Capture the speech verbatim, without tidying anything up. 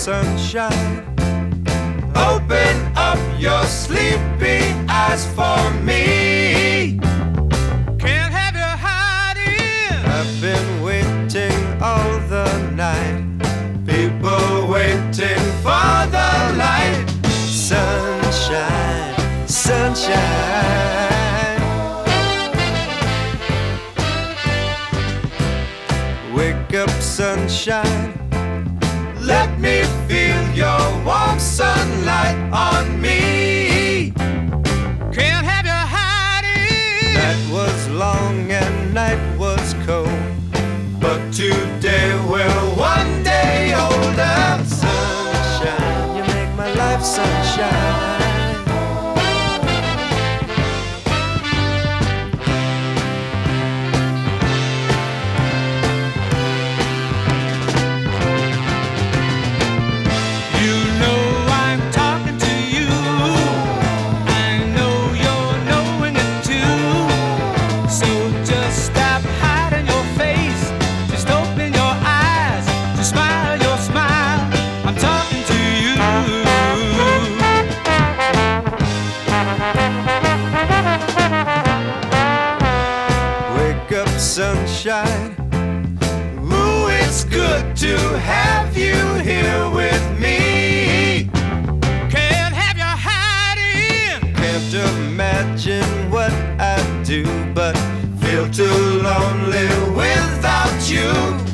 sunshine. Open up your sleepy eyes for me. Can't have you hiding. I've been waiting all the night. People waiting for the light. Sunshine, sunshine. Wake up, sunshine. Let me feel your warm sunlight on me. Can't have you hiding. Night was long and night was cold, but today we're one day older. Sunshine, you make my life sunshine. Sunshine, ooh, it's good to have you here with me. Can't have you hiding. Can't imagine what I'd do, but feel too lonely without you.